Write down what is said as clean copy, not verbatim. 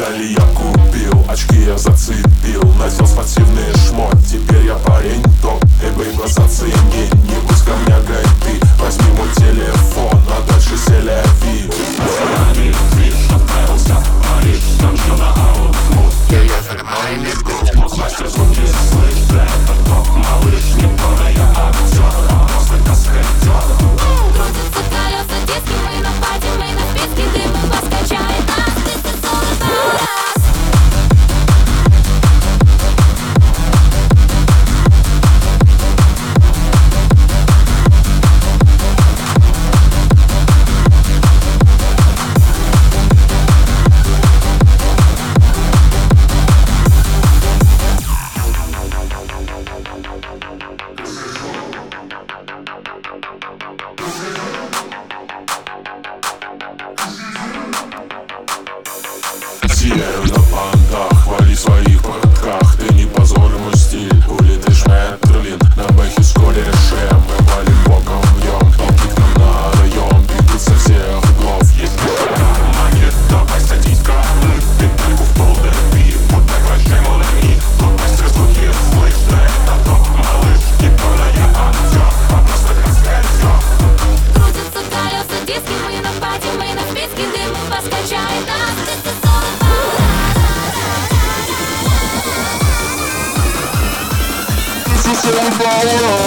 Дали я купил, очки я зацепил, надел спортивный шмот, теперь я парень топ. Эй, бейба, зацени, не будь скромнягой ты. Возьми мой телефон, а дальше селяви. Отправился в Париж, там жил на аутмут. Я фирмальный гуд, мастер звуки слышь, да, это топ, малыш, не пора, я актер, просто каскадер. Крутятся колеса, диски, мы на пати, мы на списке, дым вас качает нас, this is all about us. Сияю на понтах, вали в своих портках. Ты не позор мой стиль, улетишь Метрлин. На бэхе с корешем мы валим боком бьем. Толпы к нам на район, бегут со всех углов. Если монет, давай садись камы. Педальку в пол дави, вот так вращаем уломи. Тут мастер звуки слышь, да это топ, малыш. Не пора, я актер, а просто каскадер. Крутятся колеса, диски, мы на пати, мы на списке, дым вас качает нас, this is all about us. This is all about us.